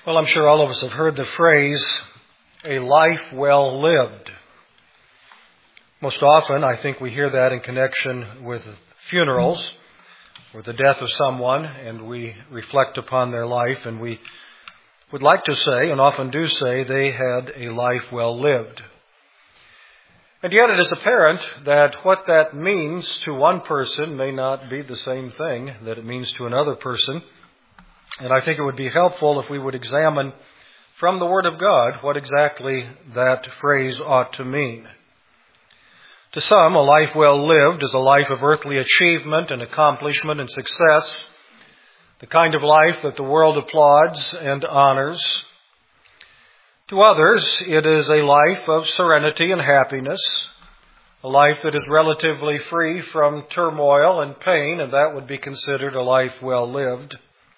Well, I'm sure all of us have heard the phrase, a life well lived. Most often, I think we hear that in connection with funerals or the death of someone, and we reflect upon their life, and we would like to say, and often do say, they had a life well lived. And yet it is apparent that what that means to one person may not be the same thing that it means to another person. And I think it would be helpful if we would examine from the Word of God what exactly that phrase ought to mean. To some, a life well lived is a life of earthly achievement and accomplishment and success, the kind of life that the world applauds and honors. To others, it is a life of serenity and happiness, a life that is relatively free from turmoil and pain, and that would be considered a life well lived.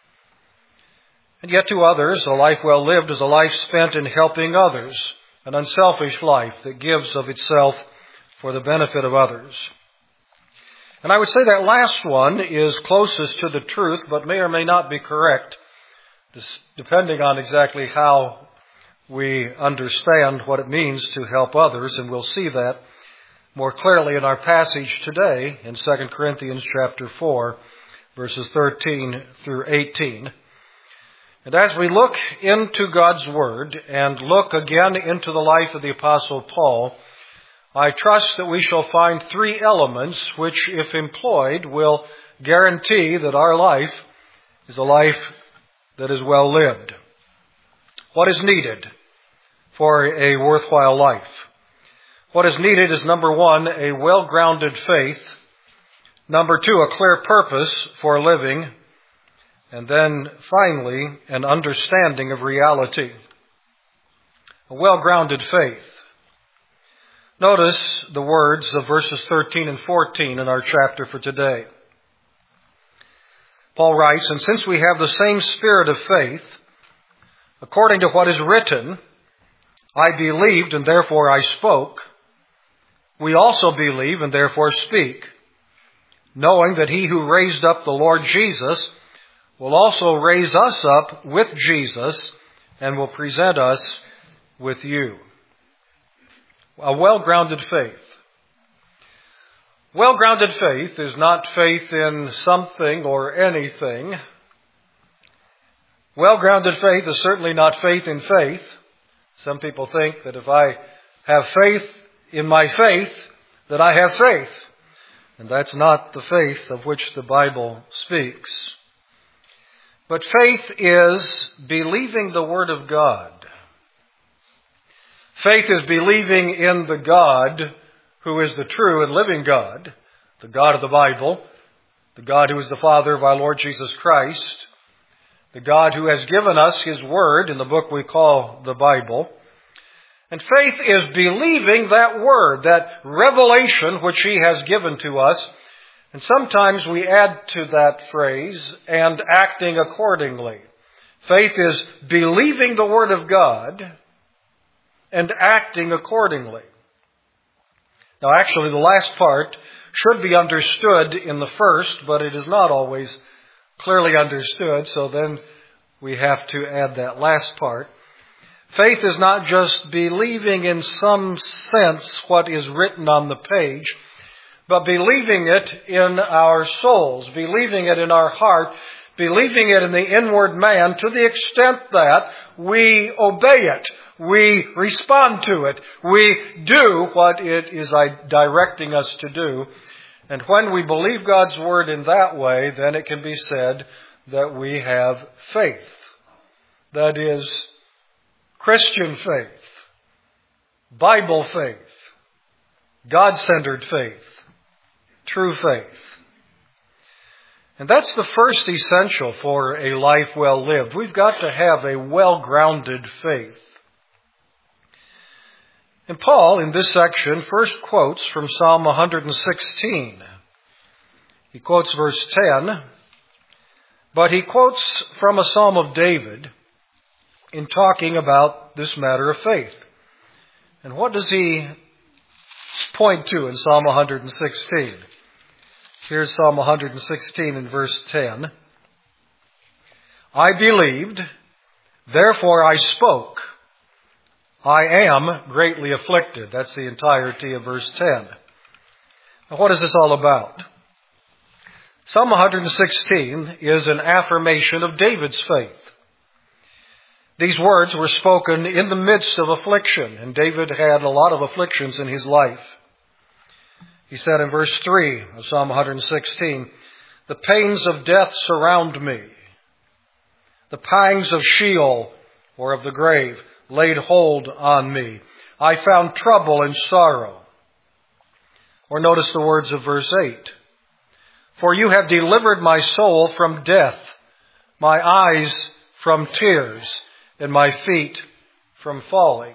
And yet to others, a life well lived is a life spent in helping others, an unselfish life that gives of itself for the benefit of others. And I would say that last one is closest to the truth, but may or may not be correct, depending on exactly how we understand what it means to help others, and we'll see that more clearly in our passage today in 2 Corinthians chapter 4, verses 13 through 18. And as we look into God's Word and look again into the life of the Apostle Paul, I trust that we shall find three elements which, if employed, will guarantee that our life is a life that is well lived. What is needed for a worthwhile life? What is needed is, number one, a well-grounded faith. Number two, a clear purpose for living. And then, finally, an understanding of reality. A well-grounded faith. Notice the words of verses 13 and 14 in our chapter for today. Paul writes, "And since we have the same spirit of faith, according to what is written, I believed and therefore I spoke, we also believe and therefore speak, knowing that he who raised up the Lord Jesus will also raise us up with Jesus and will present us with you." A well-grounded faith. Well-grounded faith is not faith in something or anything. Well-grounded faith is certainly not faith in faith. Some people think that if I have faith in my faith, that I have faith. And that's not the faith of which the Bible speaks. But faith is believing the Word of God. Faith is believing in the God who is the true and living God, the God of the Bible, the God who is the Father of our Lord Jesus Christ, the God who has given us His Word in the book we call the Bible. And faith is believing that Word, that revelation which He has given to us. And sometimes we add to that phrase, and acting accordingly. Faith is believing the Word of God and acting accordingly. Now actually the last part should be understood in the first, but it is not always clearly understood, so then we have to add that last part. Faith is not just believing in some sense what is written on the page, but believing it in our souls, believing it in our heart, believing it in the inward man to the extent that we obey it, we respond to it, we do what it is directing us to do. And when we believe God's Word in that way, then it can be said that we have faith. That is Christian faith, Bible faith, God-centered faith, true faith. And that's the first essential for a life well lived. We've got to have a well-grounded faith. And Paul, in this section, first quotes from Psalm 116. He quotes verse 10, but he quotes from a Psalm of David in talking about this matter of faith. And what does he point to in Psalm 116? Here's Psalm 116 in verse 10. I believed, Therefore I spoke. I am greatly afflicted. That's the entirety of verse 10. Now, what is this all about? Psalm 116 is an affirmation of David's faith. These words were spoken in the midst of affliction, and David had a lot of afflictions in his life. He said in verse 3 of Psalm 116, "The pains of death surround me. The pangs of Sheol, or of the grave, laid hold on me. I found trouble and sorrow." Or notice the words of verse 8. "For you have delivered my soul from death, my eyes from tears, and my feet from falling."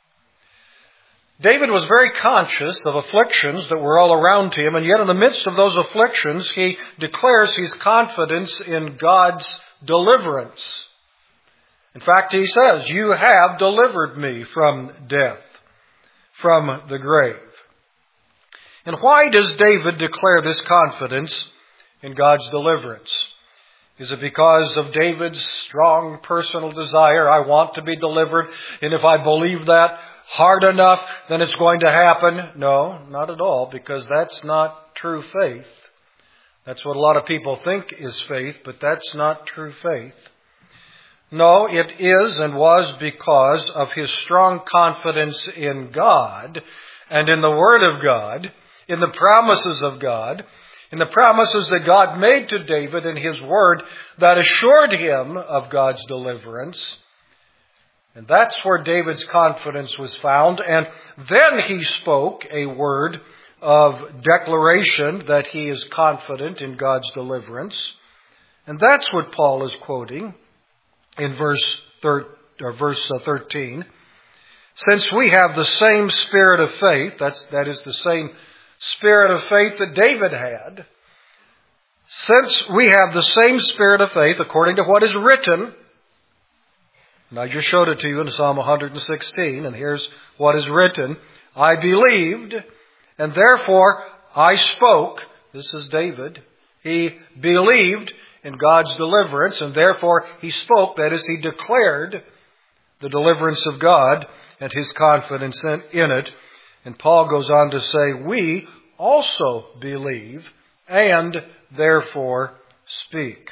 David was very conscious of afflictions that were all around him, and yet in the midst of those afflictions, he declares his confidence in God's deliverance. In fact, he says, "You have delivered me from death, from the grave." And why does David declare this confidence in God's deliverance? Is it because of David's strong personal desire? I want to be delivered, and if I believe that hard enough, then it's going to happen? No, not at all, because that's not true faith. That's what a lot of people think is faith, but that's not true faith. No, it is and was because of his strong confidence in God and in the Word of God, in the promises of God, in the promises that God made to David in His Word that assured him of God's deliverance. And that's where David's confidence was found. And then he spoke a word of declaration that he is confident in God's deliverance. And that's what Paul is quoting in verse 13. "Since we have the same spirit of faith," that is the same spirit of faith that David had. "Since we have the same spirit of faith, according to what is written," and I just showed it to you in Psalm 116, and here's what is written, "I believed, and therefore I spoke." This is David. He believed in God's deliverance, and therefore he spoke. That is, he declared the deliverance of God and his confidence in it. And Paul goes on to say, "We also believe and therefore speak."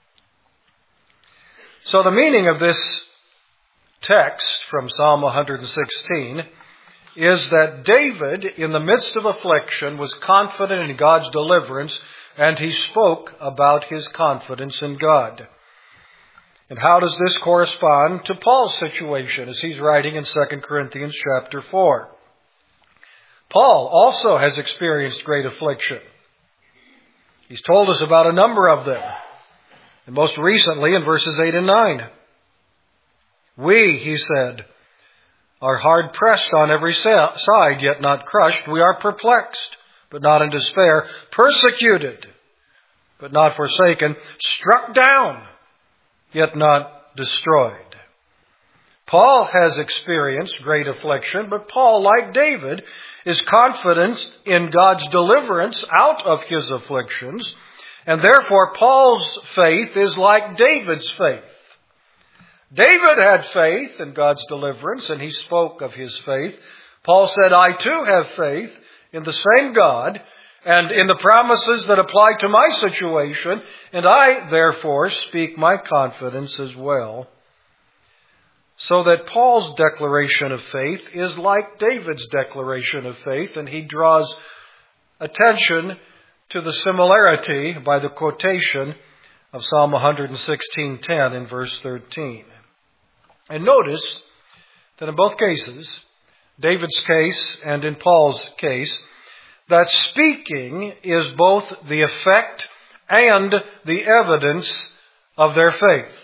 So the meaning of this text from Psalm 116 is that David, in the midst of affliction, was confident in God's deliverance, and he spoke about his confidence in God. And how does this correspond to Paul's situation as he's writing in 2 Corinthians chapter 4? Paul also has experienced great affliction. He's told us about a number of them. And most recently in verses 8 and 9. "We," he said, "are hard pressed on every side, yet not crushed. We are perplexed, but not in despair. Persecuted, but not forsaken. Struck down, yet not destroyed." Paul has experienced great affliction, but Paul, like David, is confident in God's deliverance out of his afflictions, and therefore Paul's faith is like David's faith. David had faith in God's deliverance, and he spoke of his faith. Paul said, "I too have faith in the same God and in the promises that apply to my situation, and I therefore speak my confidence as well." So that Paul's declaration of faith is like David's declaration of faith, and he draws attention to the similarity by the quotation of Psalm 116:10 in verse 13. And notice that in both cases, David's case and in Paul's case, that speaking is both the effect and the evidence of their faith.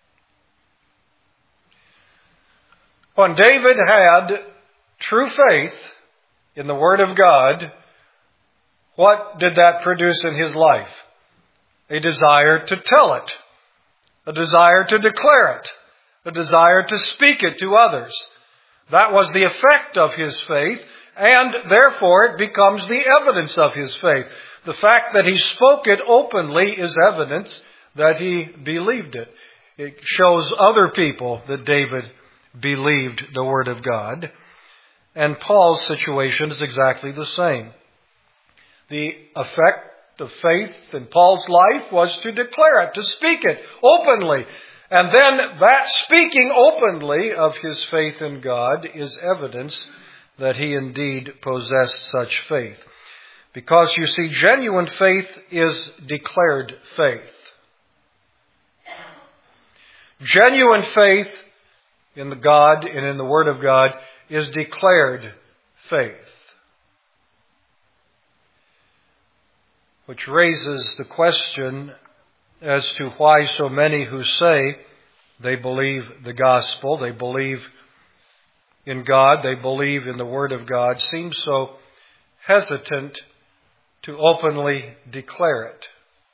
When David had true faith in the Word of God, what did that produce in his life? A desire to tell it, a desire to declare it, a desire to speak it to others. That was the effect of his faith, and therefore it becomes the evidence of his faith. The fact that he spoke it openly is evidence that he believed it. It shows other people that David believed the Word of God. And Paul's situation is exactly the same. The effect of faith in Paul's life was to declare it, to speak it openly. And then that speaking openly of his faith in God is evidence that he indeed possessed such faith. Because you see, genuine faith is declared faith. Genuine faith in the God and in the Word of God is declared faith. Which raises the question as to why so many who say they believe the gospel, they believe in God, they believe in the Word of God, seem so hesitant to openly declare it.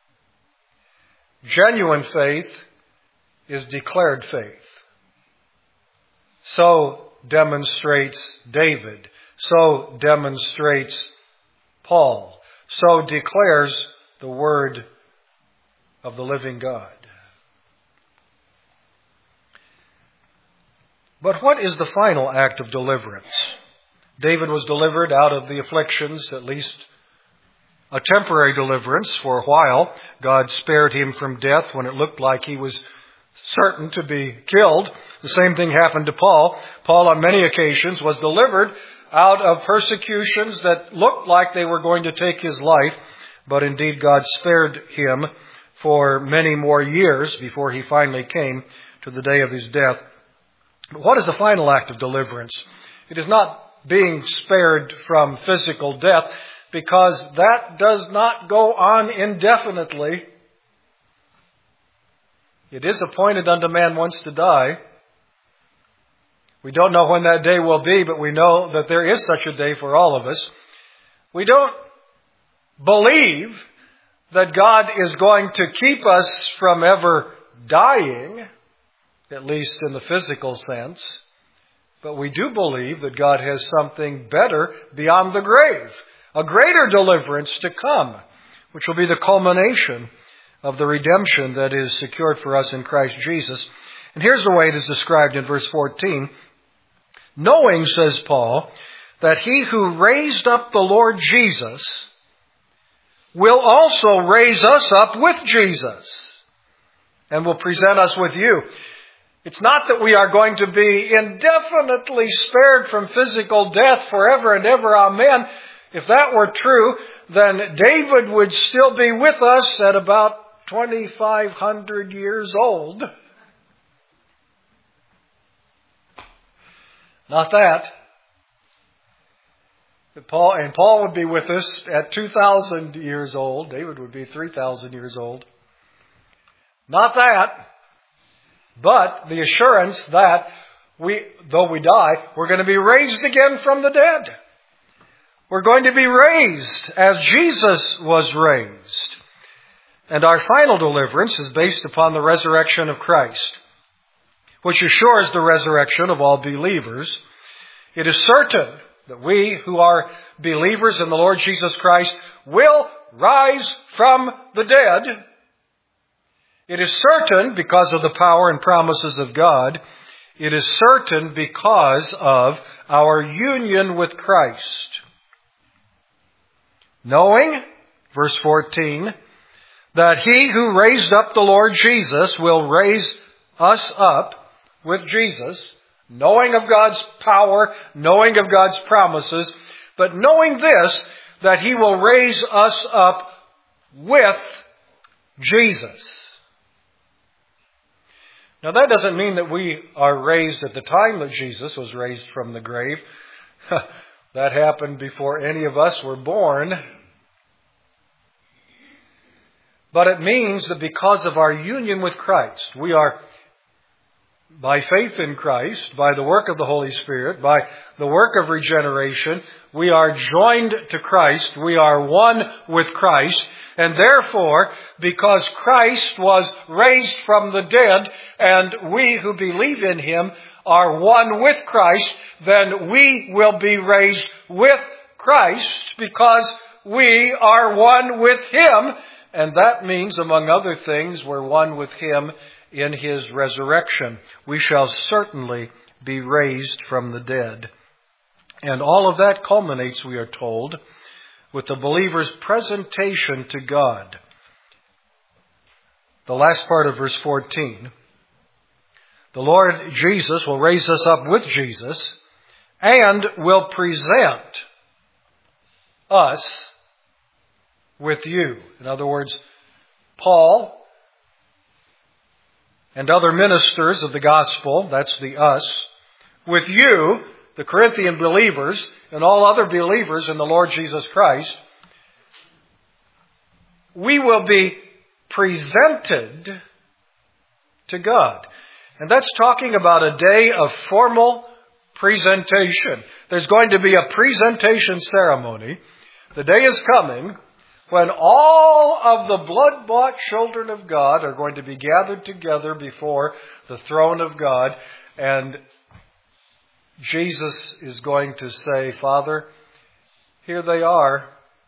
Genuine faith is declared faith. So demonstrates David. So demonstrates Paul. So declares the Word of the living God. But what is the final act of deliverance? David was delivered out of the afflictions, at least a temporary deliverance for a while. God spared him from death when it looked like he was certain to be killed. The same thing happened to Paul. Paul on many occasions was delivered out of persecutions that looked like they were going to take his life, but indeed God spared him for many more years before he finally came to the day of his death. But what is the final act of deliverance? It is not being spared from physical death, because that does not go on indefinitely. It is appointed unto man once to die. We don't know when that day will be, but we know that there is such a day for all of us. We don't believe that God is going to keep us from ever dying, at least in the physical sense. But we do believe that God has something better beyond the grave, a greater deliverance to come, which will be the culmination of the redemption that is secured for us in Christ Jesus. And here's the way it is described in verse 14. Knowing, says Paul, that he who raised up the Lord Jesus will also raise us up with Jesus and will present us with you. It's not that we are going to be indefinitely spared from physical death forever and ever. Amen. If that were true, then David would still be with us at about 2,500 years old. Not that. Paul would be with us at 2,000 years old. David would be 3,000 years old. Not that. But the assurance that though we die, we're going to be raised again from the dead. We're going to be raised as Jesus was raised. And our final deliverance is based upon the resurrection of Christ, which assures the resurrection of all believers. It is certain that we who are believers in the Lord Jesus Christ will rise from the dead. It is certain because of the power and promises of God. It is certain because of our union with Christ. Knowing, verse 14, that he who raised up the Lord Jesus will raise us up with Jesus, knowing of God's power, knowing of God's promises, but knowing this, that he will raise us up with Jesus. Now that doesn't mean that we are raised at the time that Jesus was raised from the grave. That happened before any of us were born. But it means that because of our union with Christ, we are, by faith in Christ, by the work of the Holy Spirit, by the work of regeneration, we are joined to Christ. We are one with Christ. And therefore, because Christ was raised from the dead, and we who believe in Him are one with Christ, then we will be raised with Christ because we are one with Him, And that means, among other things, we're one with Him in His resurrection. We shall certainly be raised from the dead. And all of that culminates, we are told, with the believer's presentation to God. The last part of verse 14. The Lord Jesus will raise us up with Jesus and will present us with you. In other words, Paul and other ministers of the gospel, that's the us, with you, the Corinthian believers, and all other believers in the Lord Jesus Christ, we will be presented to God. And that's talking about a day of formal presentation. There's going to be a presentation ceremony. The day is coming when all of the blood-bought children of God are going to be gathered together before the throne of God. And Jesus is going to say, Father, here they are.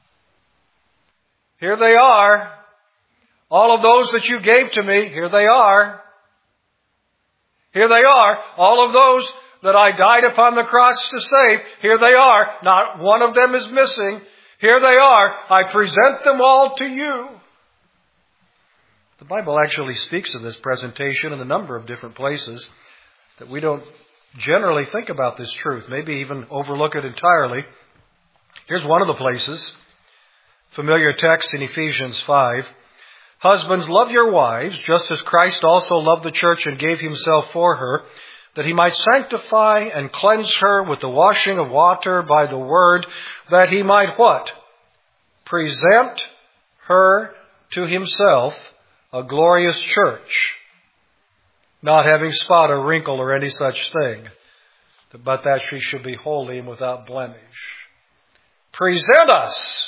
Here they are. All of those that you gave to me, here they are. Here they are. All of those that I died upon the cross to save, here they are. Not one of them is missing. Here they are. I present them all to you. The Bible actually speaks of this presentation in a number of different places that we don't generally think about this truth, maybe even overlook it entirely. Here's one of the places. Familiar text in Ephesians 5. Husbands, love your wives, just as Christ also loved the church and gave Himself for her, that He might sanctify and cleanse her with the washing of water by the word, that He might what? Present her to Himself, a glorious church, not having spot or wrinkle or any such thing, but that she should be holy and without blemish. Present us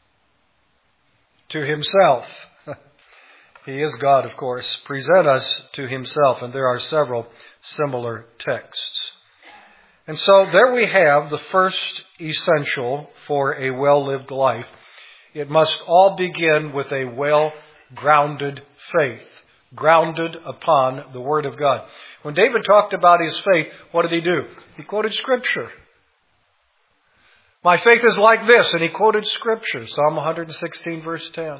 to Himself. He is God, of course. Present us to Himself. And there are several similar texts. And so there we have the first essential for a well-lived life. It must all begin with a well-grounded faith, grounded upon the Word of God. When David talked about his faith, what did he do? He quoted Scripture. My faith is like this, and he quoted Scripture, Psalm 116, verse 10.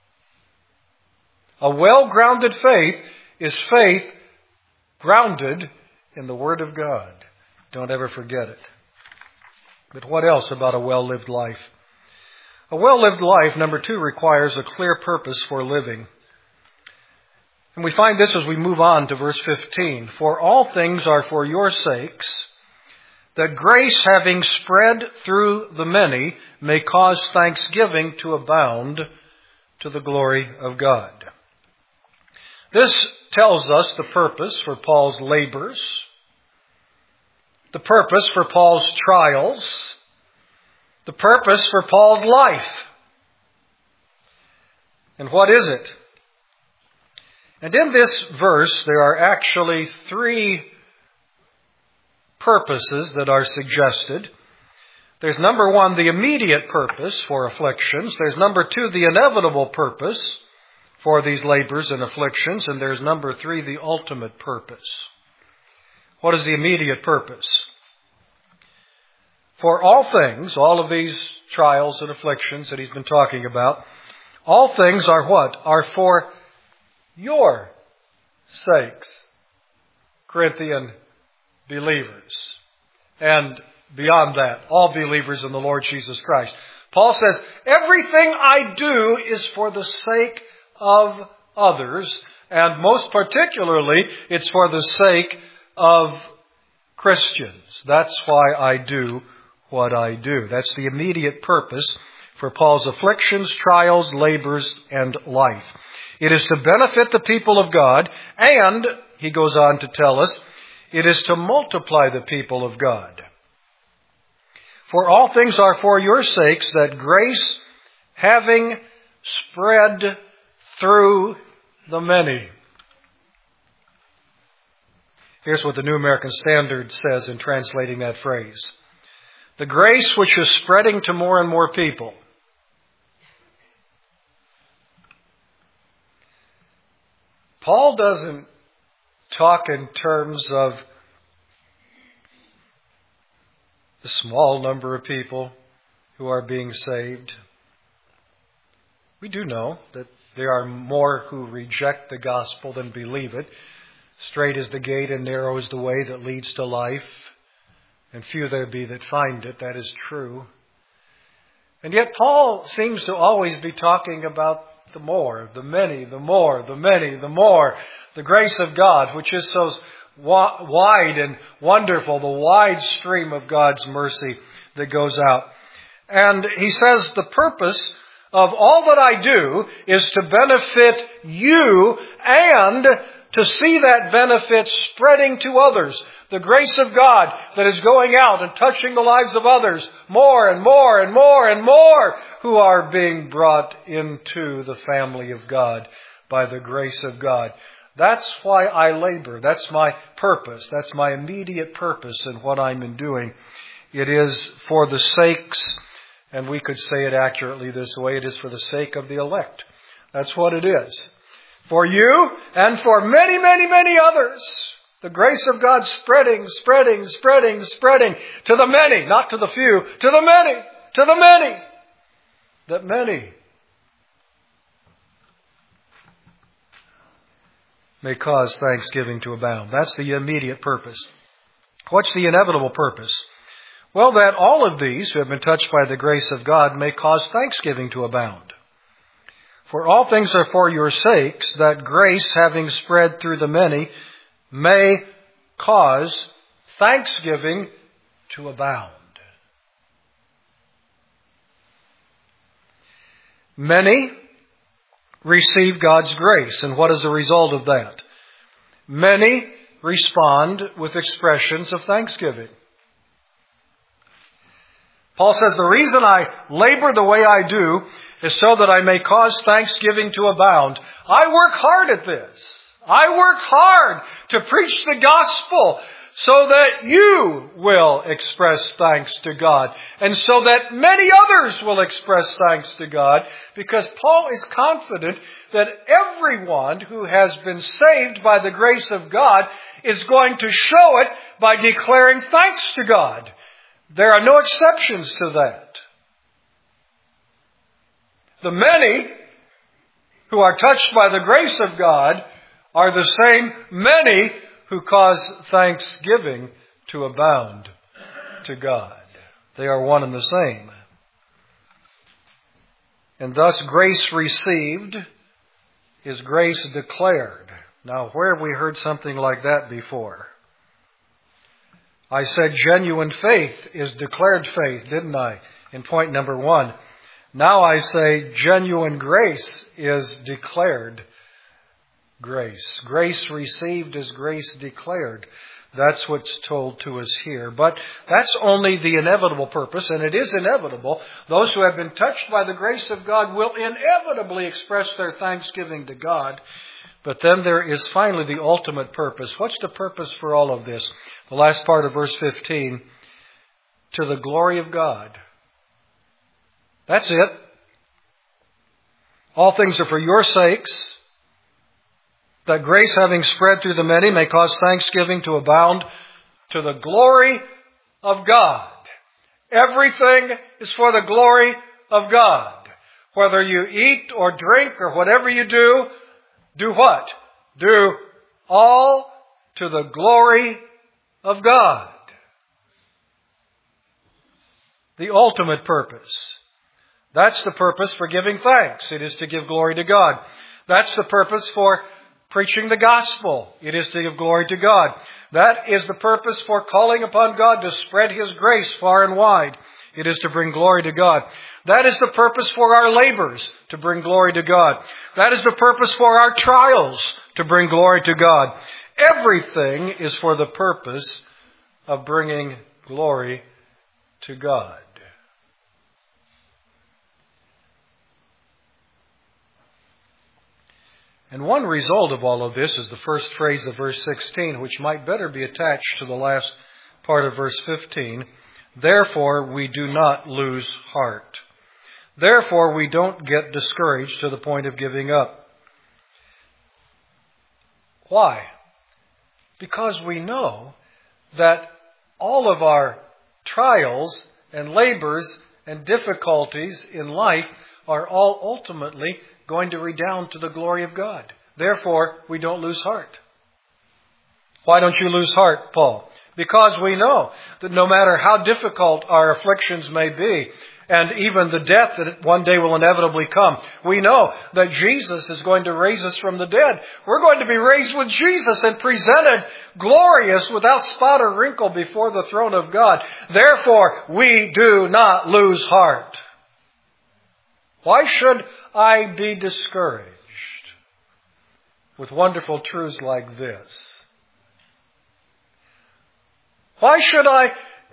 A well-grounded faith is faith grounded in the Word of God. Don't ever forget it. But what else about a well-lived life? A well-lived life, number 2, requires a clear purpose for living. And we find this as we move on to verse 15. For all things are for your sakes, that grace having spread through the many may cause thanksgiving to abound to the glory of God. This tells us the purpose for Paul's labors, the purpose for Paul's trials, the purpose for Paul's life. And what is it? And in this verse, there are actually 3 purposes that are suggested. There's number 1, the immediate purpose for afflictions. There's number 2, the inevitable purpose for these labors and afflictions. And there's number 3, the ultimate purpose. What is the immediate purpose? For all things, all of these trials and afflictions that he's been talking about, all things are what? Are for your sakes, Corinthian believers. And beyond that, all believers in the Lord Jesus Christ. Paul says, everything I do is for the sake of others, and most particularly, it's for the sake of Christians. That's why I do what I do. That's the immediate purpose for Paul's afflictions, trials, labors, and life. It is to benefit the people of God, and, he goes on to tell us, it is to multiply the people of God. For all things are for your sakes, that grace, having spread through the many. Here's what the New American Standard says in translating that phrase. The grace which is spreading to more and more people. Paul doesn't talk in terms of the small number of people who are being saved. We do know that there are more who reject the gospel than believe it. Straight is the gate and narrow is the way that leads to life, and few there be that find it. That is true. And yet Paul seems to always be talking about the more, the many, the more, the many, the more. The grace of God, which is so wide and wonderful, the wide stream of God's mercy that goes out. And he says the purpose of all that I do is to benefit you and to see that benefit spreading to others. The grace of God that is going out and touching the lives of others more and more and more and more who are being brought into the family of God by the grace of God. That's why I labor. That's my purpose. That's my immediate purpose in what I'm doing. It is for the sakes, and we could say it accurately this way, it is for the sake of the elect. That's what it is. For you and for many, many, many others. The grace of God spreading, spreading, spreading, spreading to the many, not to the few, to the many, to the many. That many may cause thanksgiving to abound. That's the immediate purpose. What's the inevitable purpose? Well, that all of these who have been touched by the grace of God may cause thanksgiving to abound. For all things are for your sakes, that grace, having spread through the many, may cause thanksgiving to abound. Many receive God's grace, and what is the result of that? Many respond with expressions of thanksgiving. Paul says, the reason I labor the way I do is so that I may cause thanksgiving to abound. I work hard at this. I work hard to preach the gospel so that you will express thanks to God and so that many others will express thanks to God, because Paul is confident that everyone who has been saved by the grace of God is going to show it by declaring thanks to God. There are no exceptions to that. The many who are touched by the grace of God are the same many who cause thanksgiving to abound to God. They are one and the same. And thus grace received is grace declared. Now, where have we heard something like that before? I said genuine faith is declared faith, didn't I? In point number 1. Now I say genuine grace is declared grace. Grace received is grace declared. That's what's told to us here. But that's only the inevitable purpose, and it is inevitable. Those who have been touched by the grace of God will inevitably express their thanksgiving to God. But then there is finally the ultimate purpose. What's the purpose for all of this? The last part of verse 15. To the glory of God. That's it. All things are for your sakes, that grace, having spread through the many, may cause thanksgiving to abound to the glory of God. Everything is for the glory of God. Whether you eat or drink or whatever you do, do what? Do all to the glory of God. The ultimate purpose. That's the purpose for giving thanks. It is to give glory to God. That's the purpose for preaching the gospel. It is to give glory to God. That is the purpose for calling upon God to spread His grace far and wide. It is to bring glory to God. That is the purpose for our labors, to bring glory to God. That is the purpose for our trials, to bring glory to God. Everything is for the purpose of bringing glory to God. And one result of all of this is the first phrase of verse 16, which might better be attached to the last part of verse 15. Therefore, we do not lose heart. Therefore, we don't get discouraged to the point of giving up. Why? Because we know that all of our trials and labors and difficulties in life are all ultimately going to redound to the glory of God. Therefore, we don't lose heart. Why don't you lose heart, Paul? Because we know that no matter how difficult our afflictions may be, and even the death that one day will inevitably come, we know that Jesus is going to raise us from the dead. We're going to be raised with Jesus and presented glorious without spot or wrinkle before the throne of God. Therefore, we do not lose heart. Why should I be discouraged with wonderful truths like this? Why should I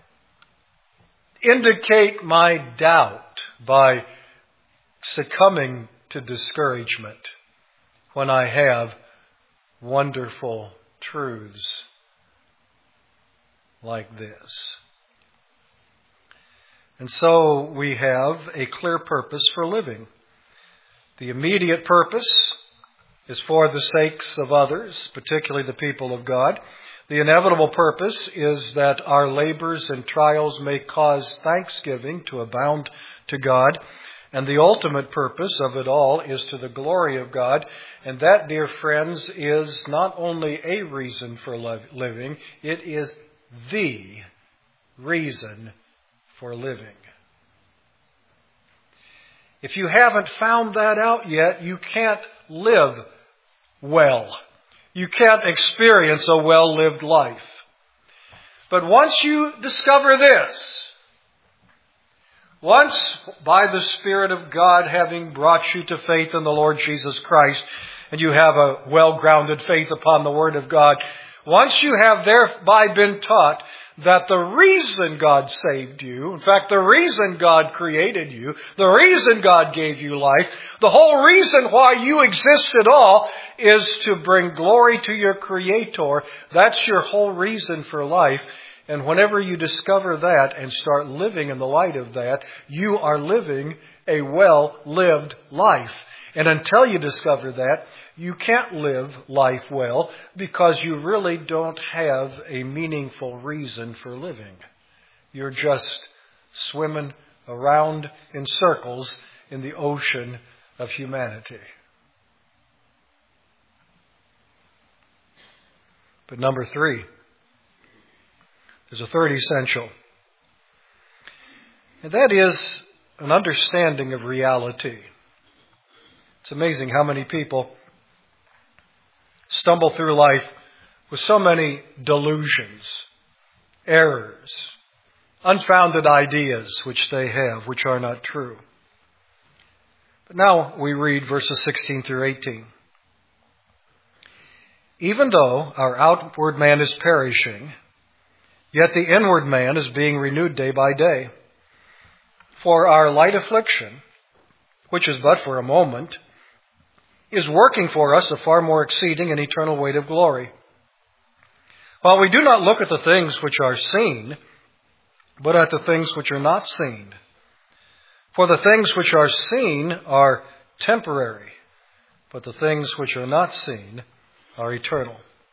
indicate my doubt by succumbing to discouragement when I have wonderful truths like this? And so we have a clear purpose for living. The immediate purpose is for the sakes of others, particularly the people of God. The inevitable purpose is that our labors and trials may cause thanksgiving to abound to God. And the ultimate purpose of it all is to the glory of God. And that, dear friends, is not only a reason for living, it is the reason for living. If you haven't found that out yet, you can't live well. You can't experience a well-lived life. But once you discover this, once by the Spirit of God having brought you to faith in the Lord Jesus Christ, and you have a well-grounded faith upon the Word of God, once you have thereby been taught that the reason God saved you, in fact, the reason God created you, the reason God gave you life, the whole reason why you exist at all is to bring glory to your Creator. That's your whole reason for life. And whenever you discover that and start living in the light of that, you are living a well-lived life. And until you discover that, you can't live life well because you really don't have a meaningful reason for living. You're just swimming around in circles in the ocean of humanity. But number 3, there's a third essential. And that is an understanding of reality. It's amazing how many people stumble through life with so many delusions, errors, unfounded ideas which they have, which are not true. But now we read verses 16 through 18. Even though our outward man is perishing, yet the inward man is being renewed day by day. For our light affliction, which is but for a moment, is working for us a far more exceeding and eternal weight of glory. While we do not look at the things which are seen, but at the things which are not seen. For the things which are seen are temporary, but the things which are not seen are eternal.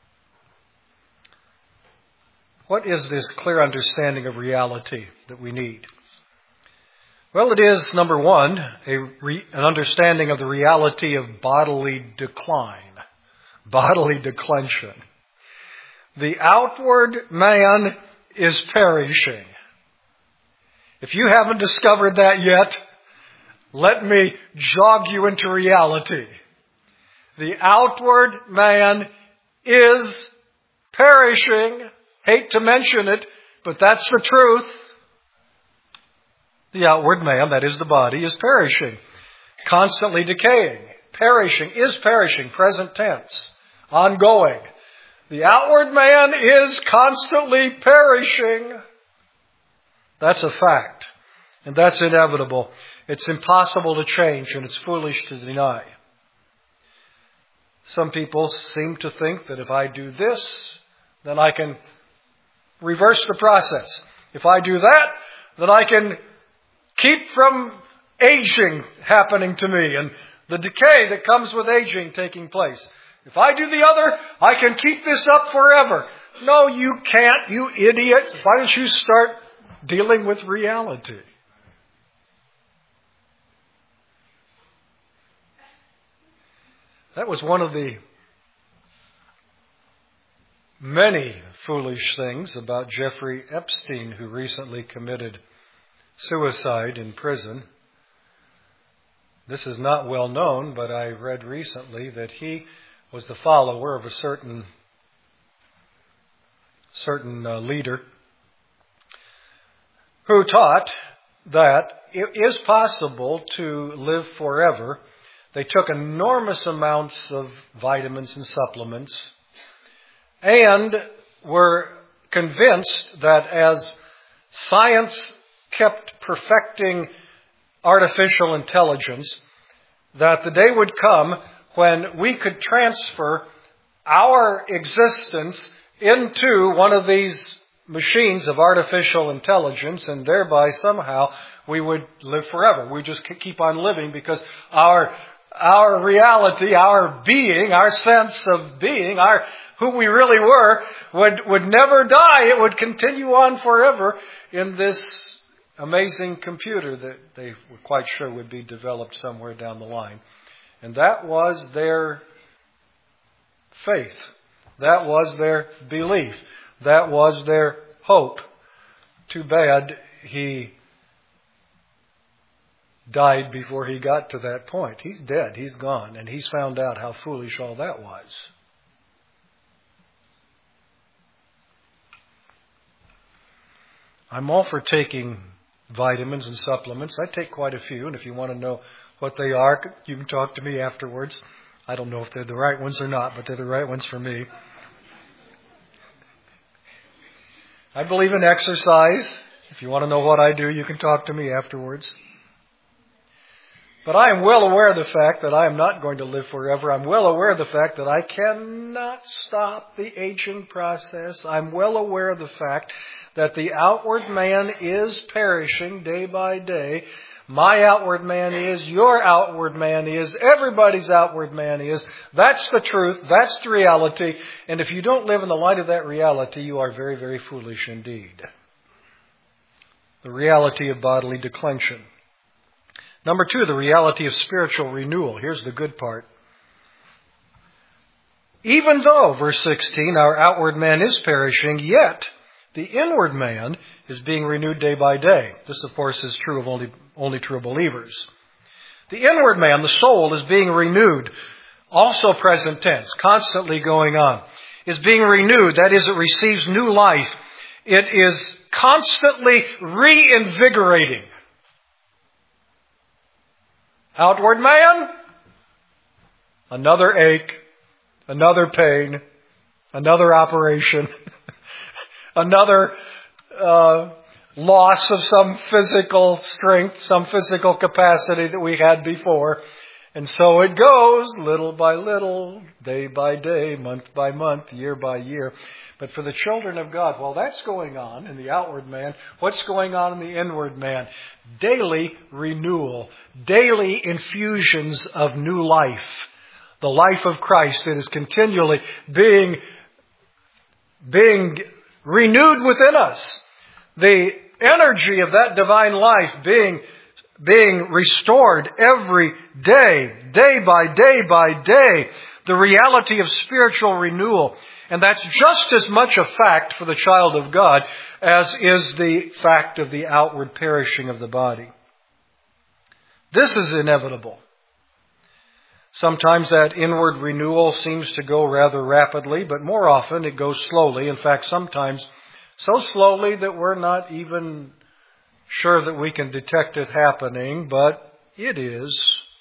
What is this clear understanding of reality that we need? Well, it is, number 1, an understanding of the reality of bodily decline, bodily declension. The outward man is perishing. If you haven't discovered that yet, let me jog you into reality. The outward man is perishing. Hate to mention it, but that's the truth. The outward man, that is the body, is perishing, constantly decaying. Perishing is perishing, present tense, ongoing. The outward man is constantly perishing. That's a fact, and that's inevitable. It's impossible to change, and it's foolish to deny. Some people seem to think that if I do this, then I can reverse the process. If I do that, then I can keep from aging happening to me and the decay that comes with aging taking place. If I do the other, I can keep this up forever. No, you can't, you idiot. Why don't you start dealing with reality? That was one of the many foolish things about Jeffrey Epstein, who recently committed suicide in prison. This is not well known, but I read recently that he was the follower of a certain leader who taught that it is possible to live forever. They took enormous amounts of vitamins and supplements and were convinced that as science kept perfecting artificial intelligence, that the day would come when we could transfer our existence into one of these machines of artificial intelligence, and thereby somehow we would live forever. We just keep on living because our reality, our being, our sense of being, who we really were, would never die. It would continue on forever in this amazing computer that they were quite sure would be developed somewhere down the line. And that was their faith. That was their belief. That was their hope. Too bad he died before he got to that point. He's dead. He's gone. And he's found out how foolish all that was. I'm all for taking vitamins and supplements. I take quite a few, and if you want to know what they are, you can talk to me afterwards. I don't know if they're the right ones or not, but they're the right ones for me. I believe in exercise. If you want to know what I do, you can talk to me afterwards. But I am well aware of the fact that I am not going to live forever. I'm well aware of the fact that I cannot stop the aging process. I'm well aware of the fact that the outward man is perishing day by day. My outward man is, your outward man is, everybody's outward man is. That's the truth. That's the reality. And if you don't live in the light of that reality, you are very, very foolish indeed. The reality of bodily declension. Number 2, the reality of spiritual renewal. Here's the good part. Even though, verse 16, our outward man is perishing, yet the inward man is being renewed day by day. This, of course, is true of only true believers. The inward man, the soul, is being renewed, also present tense, constantly going on, is being renewed. That is, it receives new life. It is constantly reinvigorating. Outward man, another ache, another pain, another operation, another loss of some physical strength, some physical capacity that we had before. And so it goes little by little, day by day, month by month, year by year. But for the children of God, while that's going on in the outward man, what's going on in the inward man? Daily renewal, daily infusions of new life. The life of Christ that is continually being renewed within us. The energy of that divine life being restored every day, day by day by day. The reality of spiritual renewal. And that's just as much a fact for the child of God as is the fact of the outward perishing of the body. This is inevitable. Sometimes that inward renewal seems to go rather rapidly, but more often it goes slowly. In fact, sometimes so slowly that we're not even sure that we can detect it happening, but it is.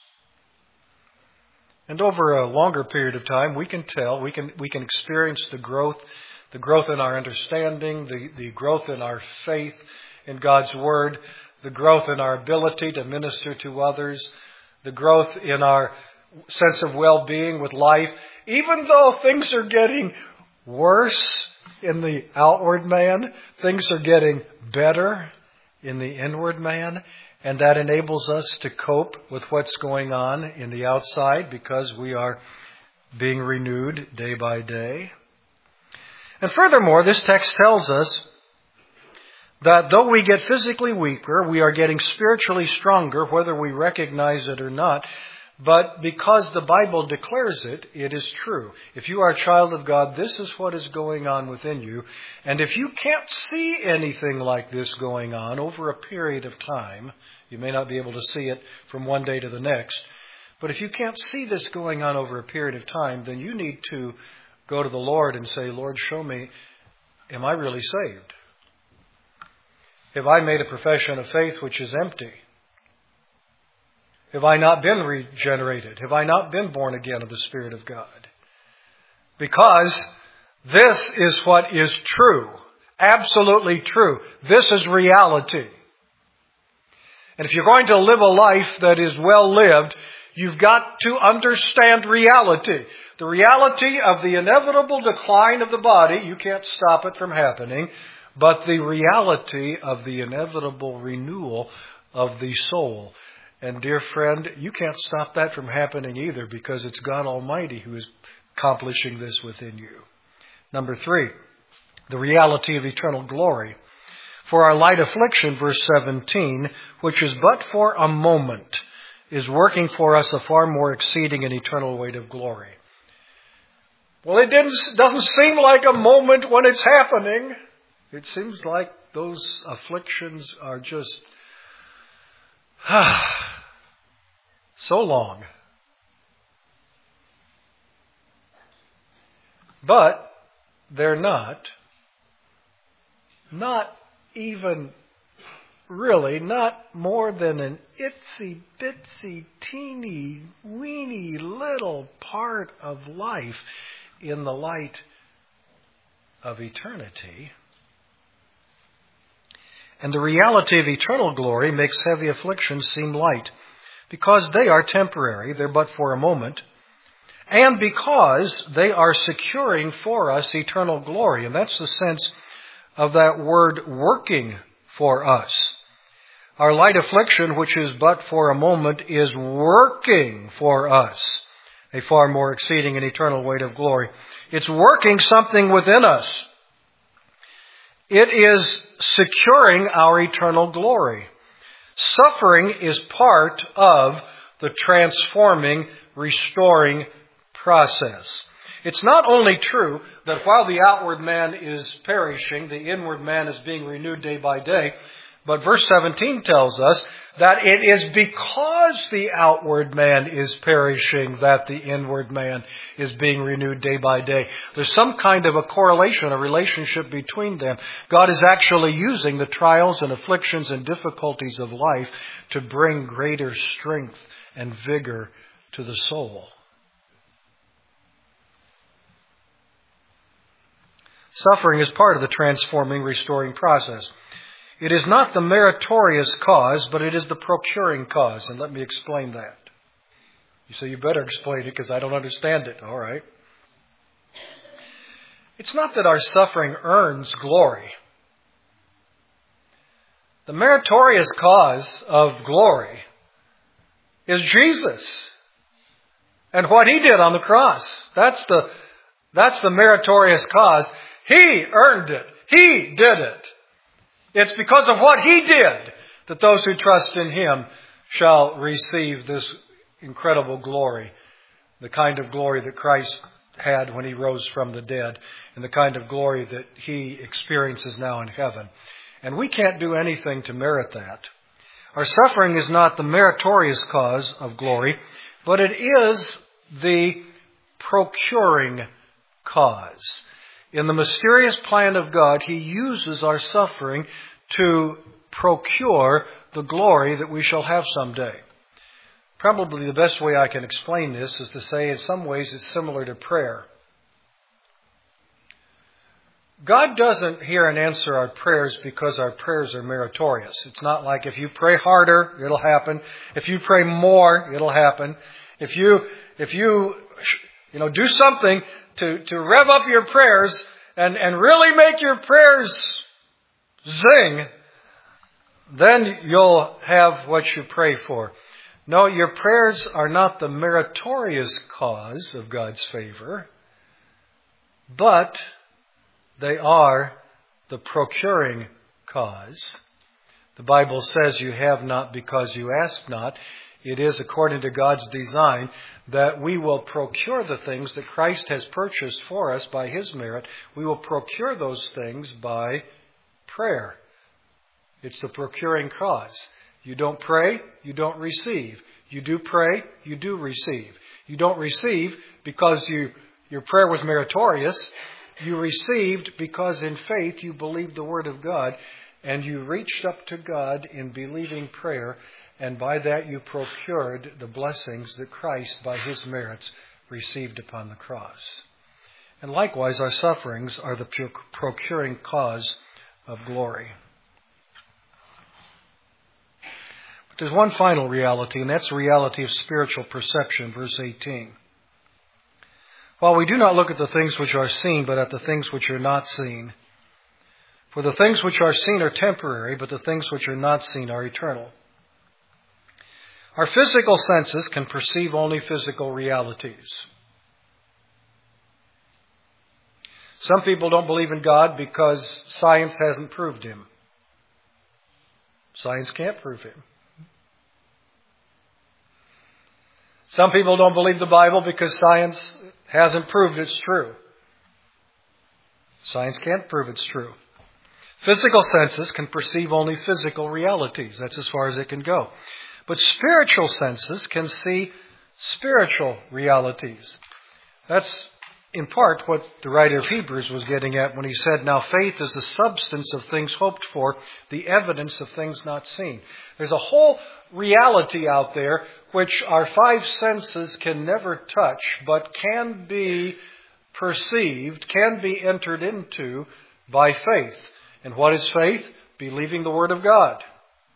And over a longer period of time, we can tell, we can experience the growth in our understanding, the growth in our faith in God's Word, the growth in our ability to minister to others, the growth in our sense of well-being with life. Even though things are getting worse in the outward man, things are getting better in the inward man. And that enables us to cope with what's going on in the outside because we are being renewed day by day. And furthermore, this text tells us that though we get physically weaker, we are getting spiritually stronger, whether we recognize it or not. But because the Bible declares it, it is true. If you are a child of God, this is what is going on within you. And if you can't see anything like this going on over a period of time, you may not be able to see it from one day to the next, but if you can't see this going on over a period of time, then you need to go to the Lord and say, Lord, show me, am I really saved? Have I made a profession of faith which is empty? Have I not been regenerated? Have I not been born again of the Spirit of God? Because this is what is true. Absolutely true. This is reality. And if you're going to live a life that is well lived, you've got to understand reality. The reality of the inevitable decline of the body, you can't stop it from happening, but the reality of the inevitable renewal of the soul. And dear friend, you can't stop that from happening either, because it's God Almighty who is accomplishing this within you. Number 3, the reality of eternal glory. For our light affliction, verse 17, which is but for a moment, is working for us a far more exceeding and eternal weight of glory. Well, it doesn't seem like a moment when it's happening. It seems like those afflictions are just so long. But they're not even really, not more than an itsy bitsy teeny weeny little part of life in the light of eternity. And the reality of eternal glory makes heavy afflictions seem light, because they are temporary, they're but for a moment, and because they are securing for us eternal glory. And that's the sense of that word working for us. Our light affliction, which is but for a moment, is working for us a far more exceeding and eternal weight of glory. It's working something within us. It is securing our eternal glory. Suffering is part of the transforming, restoring process. It's not only true that while the outward man is perishing, the inward man is being renewed day by day, but verse 17 tells us that it is because the outward man is perishing that the inward man is being renewed day by day. There's some kind of a correlation, a relationship between them. God is actually using the trials and afflictions and difficulties of life to bring greater strength and vigor to the soul. Suffering is part of the transforming, restoring process. It is not the meritorious cause, but it is the procuring cause. And let me explain that. You say, you better explain it because I don't understand it. All right. It's not that our suffering earns glory. The meritorious cause of glory is Jesus and what He did on the cross. That's the meritorious cause. He earned it. He did it. It's because of what He did that those who trust in Him shall receive this incredible glory, the kind of glory that Christ had when He rose from the dead, and the kind of glory that He experiences now in heaven. And we can't do anything to merit that. Our suffering is not the meritorious cause of glory, but it is the procuring cause. In the mysterious plan of God, He uses our suffering to procure the glory that we shall have someday. Probably the best way I can explain this is to say in some ways it's similar to prayer. God doesn't hear and answer our prayers because our prayers are meritorious. It's not like if you pray harder, it'll happen. If you pray more, it'll happen. If you do something to rev up your prayers and really make your prayers zing, then you'll have what you pray for. No, your prayers are not the meritorious cause of God's favor, but they are the procuring cause. The Bible says you have not because you ask not. It is according to God's design that we will procure the things that Christ has purchased for us by His merit. We will procure those things by prayer. It's the procuring cause. You don't pray, you don't receive. You do pray, you do receive. You don't receive because your prayer was meritorious. You received because in faith you believed the Word of God and you reached up to God in believing prayer, and by that you procured the blessings that Christ, by His merits, received upon the cross. And likewise, our sufferings are the procuring cause of glory. But there's one final reality, and that's the reality of spiritual perception, verse 18. While we do not look at the things which are seen, but at the things which are not seen. For the things which are seen are temporary, but the things which are not seen are eternal. Our physical senses can perceive only physical realities. Some people don't believe in God because science hasn't proved Him. Science can't prove Him. Some people don't believe the Bible because science hasn't proved it's true. Science can't prove it's true. Physical senses can perceive only physical realities. That's as far as it can go. But spiritual senses can see spiritual realities. That's in part what the writer of Hebrews was getting at when he said, now faith is the substance of things hoped for, the evidence of things not seen. There's a whole reality out there which our five senses can never touch, but can be perceived, can be entered into by faith. And what is faith? Believing the Word of God.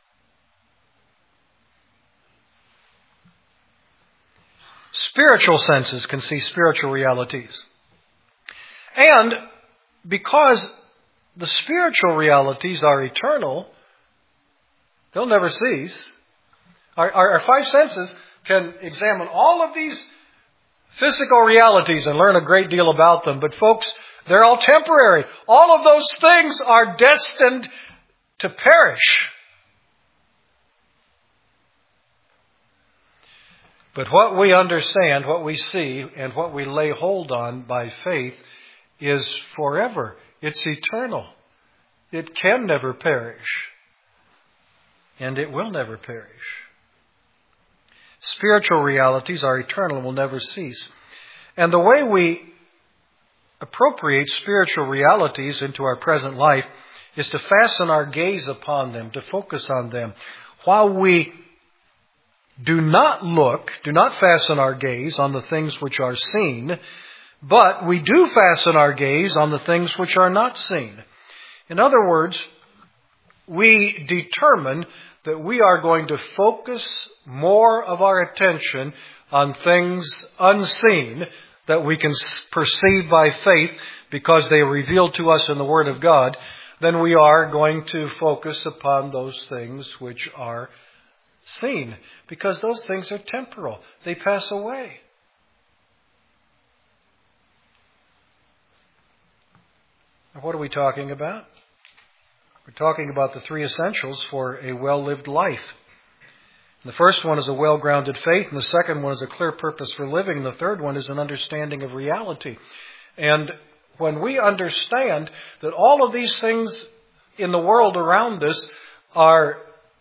Spiritual senses can see spiritual realities. And because the spiritual realities are eternal, they'll never cease. Our five senses can examine all of these physical realities and learn a great deal about them. But folks, they're all temporary. All of those things are destined to perish. But what we understand, what we see, and what we lay hold on by faith is forever. It's eternal. It can never perish. And it will never perish. Spiritual realities are eternal and will never cease. And the way we appropriate spiritual realities into our present life is to fasten our gaze upon them, to focus on them. While we do not fasten our gaze on the things which are seen, but we do fasten our gaze on the things which are not seen. In other words, we determine that we are going to focus more of our attention on things unseen that we can perceive by faith because they are revealed to us in the Word of God, than we are going to focus upon those things which are seen. Because those things are temporal. They pass away. Now, what are we talking about? We're talking about the three essentials for a well-lived life. The first one is a well-grounded faith, and the second one is a clear purpose for living, and the third one is an understanding of reality. And when we understand that all of these things in the world around us are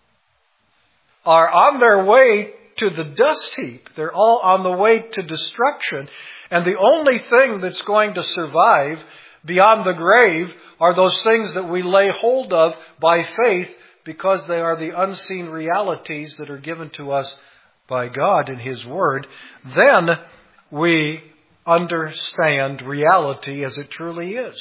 on their way to the dust heap, they're all on the way to destruction, and the only thing that's going to survive beyond the grave are those things that we lay hold of by faith, because they are the unseen realities that are given to us by God in His Word, then we understand reality as it truly is.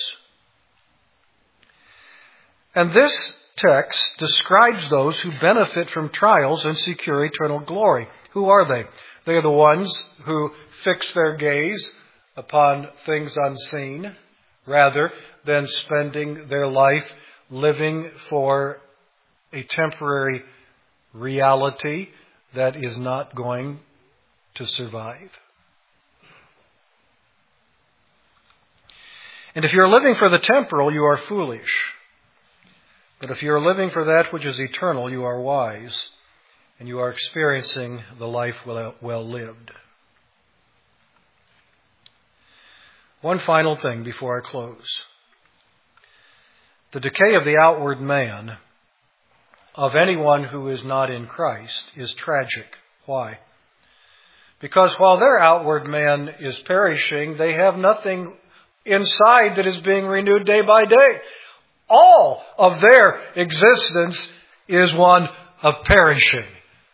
And this text describes those who benefit from trials and secure eternal glory. Who are they? They are the ones who fix their gaze upon things unseen, rather than spending their life living for a temporary reality that is not going to survive. And if you're living for the temporal, you are foolish. But if you're living for that which is eternal, you are wise, and you are experiencing the life well lived. One final thing before I close. The decay of the outward man of anyone who is not in Christ is tragic. Why? Because while their outward man is perishing, they have nothing inside that is being renewed day by day. All of their existence is one of perishing.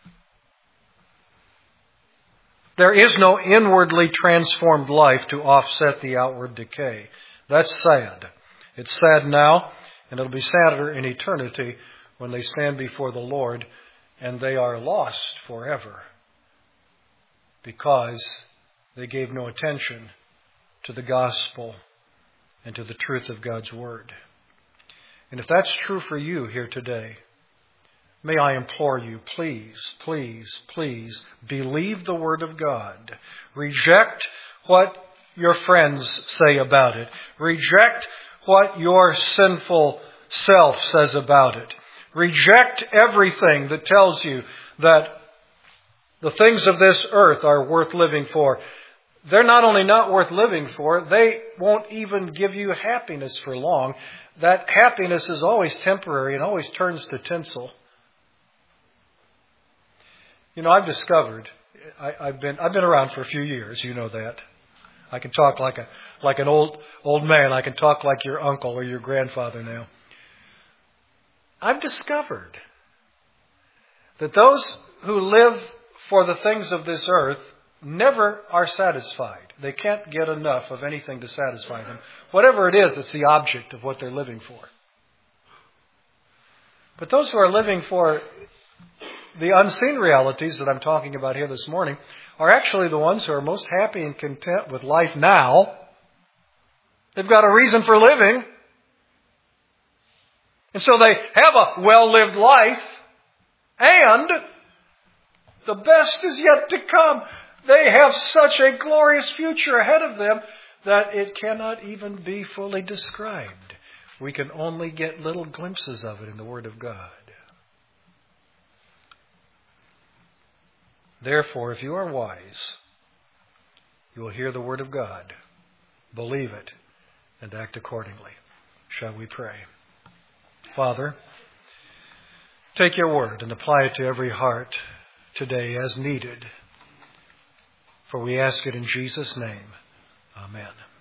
There is no inwardly transformed life to offset the outward decay. That's sad. It's sad now, and it'll be sadder in eternity when they stand before the Lord and they are lost forever because they gave no attention to the gospel and to the truth of God's Word. And if that's true for you here today, may I implore you, please, please, please, believe the Word of God. Reject what your friends say about it. Reject what your sinful self says about it. Reject everything that tells you that the things of this earth are worth living for. They're not only not worth living for, they won't even give you happiness for long. That happiness is always temporary and always turns to tinsel. You know, I've discovered, I've been around for a few years, you know that. I can talk like an old man. I can talk like your uncle or your grandfather now. I've discovered that those who live for the things of this earth never are satisfied. They can't get enough of anything to satisfy them. Whatever it is, it's the object of what they're living for. But those who are living for the unseen realities that I'm talking about here this morning are actually the ones who are most happy and content with life now. They've got a reason for living. And so they have a well-lived life. And the best is yet to come. They have such a glorious future ahead of them that it cannot even be fully described. We can only get little glimpses of it in the Word of God. Therefore, if you are wise, you will hear the Word of God, believe it, and act accordingly. Shall we pray? Father, take your Word and apply it to every heart today as needed. For we ask it in Jesus' name. Amen.